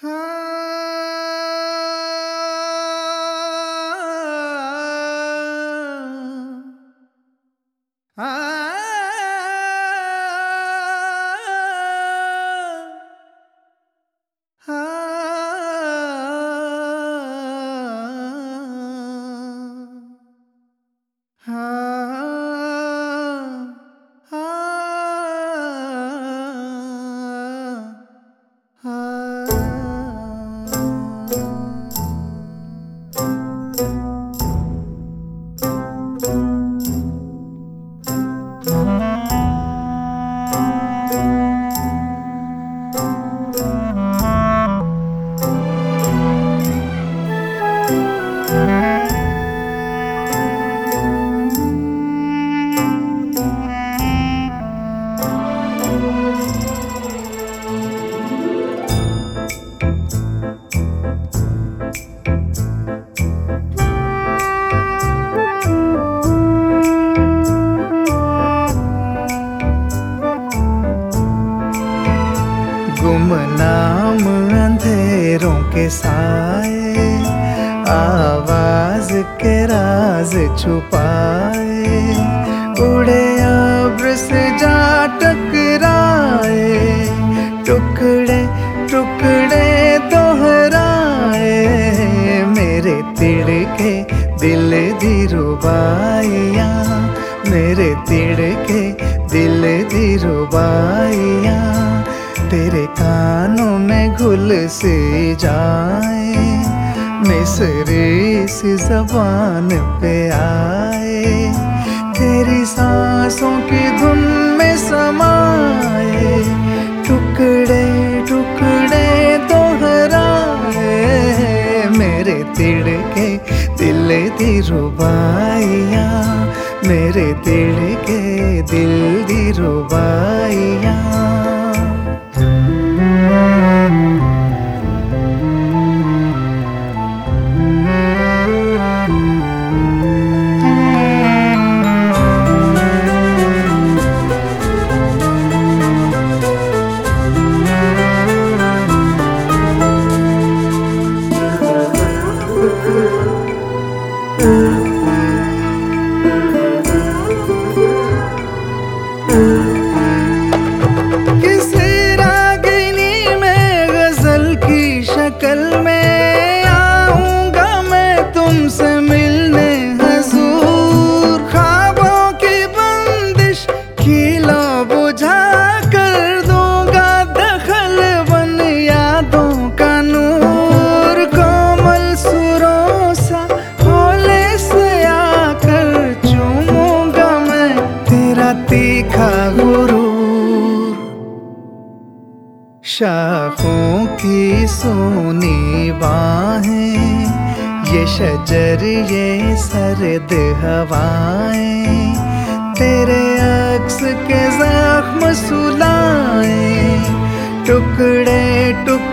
गुमनाम अंधेरों के साए, आवाज के राज छुपाए, उड़े अब्र से जा टकराए, टुकड़े टुकड़े दोहराए, मेरे तिड़के दिल दी रुबाइयाँ, मेरे तिड़के दिल दी रुबाइयाँ, तेरे कानों में घुल से जाए, मिसरी सी जबान पे आए, तेरी सांसों की धुन में समाए, टुकड़े टुकड़े दोहराए, मेरे तिड़के दिल दी रुबाइयाँ, मेरे तिड़के दिल दी रुबाइयाँ। किसी रागिनी में गजल की शक्ल में आऊंगा मैं तुमसे मिलने हजूर, ख्वाबों की बंदिश खिला बुझा कर दूंगा दखल बन यादों का नूर, कोमल सुरों सा भोले से आकर चूमूंगा मैं तेरा तीखा गुरूर, शाखों की सोनी बाहें, ये शजर ये सर्द हवाएं, तेरे अक्स के जख्म सुलाएं, टुकड़े टुकड़े